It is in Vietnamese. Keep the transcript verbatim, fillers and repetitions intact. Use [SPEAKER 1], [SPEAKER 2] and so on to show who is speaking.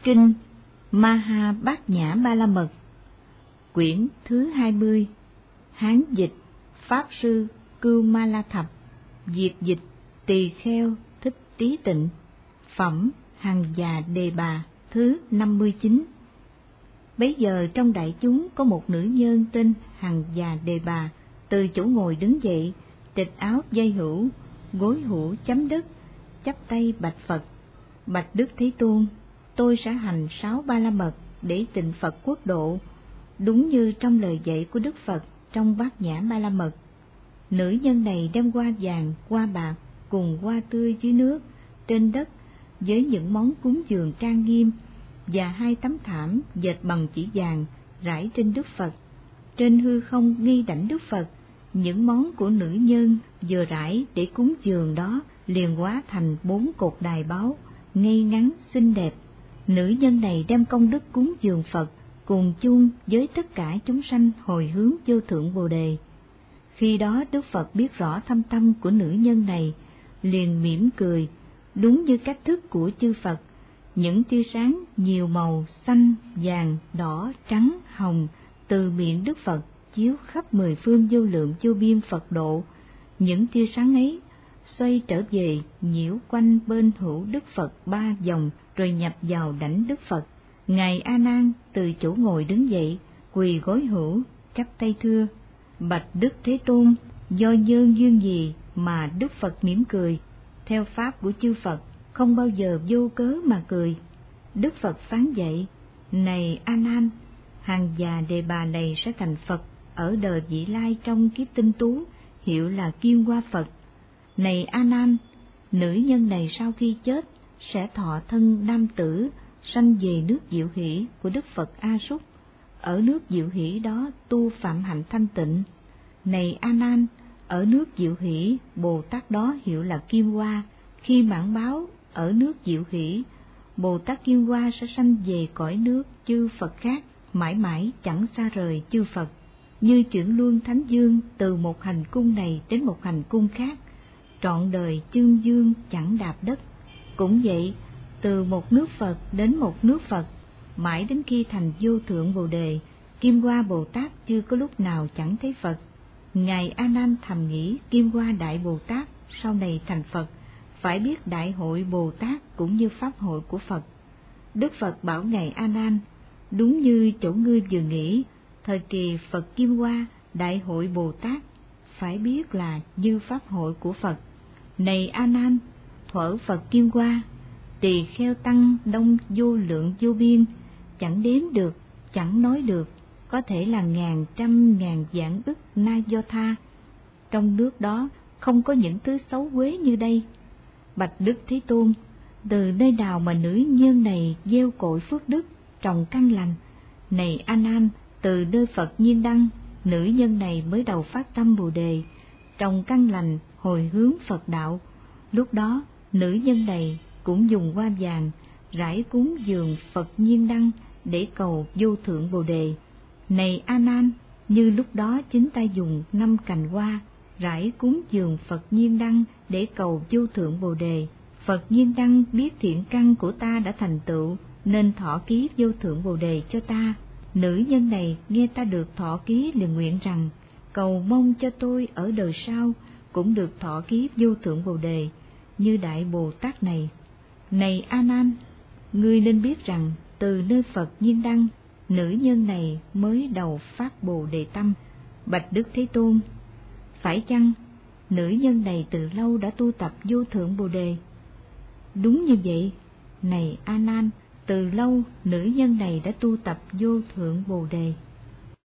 [SPEAKER 1] Kinh Maha Bát Nhã Ba La Mật, quyển thứ hai mươi, Hán dịch Pháp sư Cưu Ma La Thập, Việt dịch Tỳ Kheo Thích Trí Tịnh, phẩm Hằng Già Đề Bà thứ năm mươi chín. Bấy giờ trong đại chúng có một nữ nhân tên Hằng Già Đề Bà, từ chỗ ngồi đứng dậy, trịch áo dây hữu, gối hữu chấm đất, chắp tay bạch Phật: Bạch Đức Thế Tôn, tôi sẽ hành sáu ba la mật để tịnh Phật quốc độ, đúng như trong lời dạy của Đức Phật trong Bát Nhã Ba La Mật. Nữ nhân này đem hoa vàng, hoa bạc cùng hoa tươi dưới nước, trên đất, với những món cúng dường trang nghiêm, và hai tấm thảm dệt bằng chỉ vàng rải trên Đức Phật. Trên hư không nghi đảnh Đức Phật, những món của nữ nhân vừa rải để cúng dường đó liền hóa thành bốn cột đài báu, ngay ngắn xinh đẹp. Nữ nhân này đem công đức cúng dường Phật cùng chung với tất cả chúng sanh hồi hướng vô thượng Bồ Đề. Khi đó Đức Phật biết rõ thâm tâm của nữ nhân này, liền mỉm cười, đúng như cách thức của chư Phật. Những tia sáng nhiều màu xanh, vàng, đỏ, trắng, hồng từ miệng Đức Phật chiếu khắp mười phương vô lượng vô biên Phật độ. Những tia sáng ấy xoay trở về nhiễu quanh bên hữu Đức Phật ba vòng, rồi nhập vào đảnh Đức Phật. Ngài A Nan từ chỗ ngồi đứng dậy, quỳ gối hữu, chắp tay thưa: Bạch Đức Thế Tôn, do nhân duyên gì mà Đức Phật mỉm cười? Theo pháp của chư Phật, không bao giờ vô cớ mà cười. Đức Phật phán dạy: Này A Nan, Hằng Già Đề Bà này sẽ thành Phật ở đời vị lai trong kiếp tinh tú, hiệu là Kim Hoa Phật. Này A Nan, nữ nhân này sau khi chết sẽ thọ thân nam tử, sanh về nước Diệu Hỷ của Đức Phật A Súc. Ở nước Diệu Hỷ đó tu phạm hạnh thanh tịnh. Này A Nan, ở nước Diệu Hỷ, Bồ Tát đó hiệu là Kim Hoa. Khi mãn báo ở nước Diệu Hỷ, Bồ Tát Kim Hoa sẽ sanh về cõi nước chư Phật khác, mãi mãi chẳng xa rời chư Phật. Như chuyển luân thánh dương từ một hành cung này đến một hành cung khác, trọn đời chương dương chẳng đạp đất. Cũng vậy, từ một nước Phật đến một nước Phật, mãi đến khi thành vô thượng Bồ Đề, Kim Hoa Bồ Tát chưa có lúc nào chẳng thấy Phật. Ngài A Nan thầm nghĩ Kim Hoa Đại Bồ Tát sau này thành Phật, phải biết Đại hội Bồ Tát cũng như Pháp hội của Phật. Đức Phật bảo Ngài A Nan: Đúng như chỗ ngươi vừa nghĩ, thời kỳ Phật Kim Hoa Đại hội Bồ Tát phải biết là như Pháp hội của Phật. Này A Nan, thuở Phật Kim Hoa, tỳ kheo tăng đông vô lượng vô biên, chẳng đếm được, chẳng nói được, có thể là ngàn trăm ngàn vạn ức na do tha. Trong nước đó không có những thứ xấu quế như đây. Bạch Đức Thế Tôn, từ nơi nào mà nữ nhân này gieo cội phước đức, trồng căn lành? Này A Nan, từ nơi Phật Nhiên Đăng, nữ nhân này mới đầu phát tâm Bồ Đề, trồng căn lành, hồi hướng Phật đạo. Lúc đó nữ nhân này cũng dùng hoa vàng rải cúng dường Phật Nhiên Đăng để cầu vô thượng Bồ Đề. Này A Nan, như lúc đó chính ta dùng năm cành hoa rải cúng dường Phật Nhiên Đăng để cầu vô thượng Bồ Đề. Phật Nhiên Đăng biết thiện căn của ta đã thành tựu, nên thọ ký vô thượng Bồ Đề cho ta. Nữ nhân này nghe ta được thọ ký liền nguyện rằng: cầu mong cho tôi ở đời sau cũng được thọ ký vô thượng Bồ Đề như Đại Bồ Tát này. Này A Nan, ngươi nên biết rằng từ nơi Phật Nhiên Đăng, nữ nhân này mới đầu phát Bồ Đề tâm. Bạch Đức Thế Tôn, phải chăng nữ nhân này từ lâu đã tu tập vô thượng Bồ Đề? Đúng như vậy. Này A Nan, từ lâu nữ nhân này đã tu tập vô thượng Bồ Đề.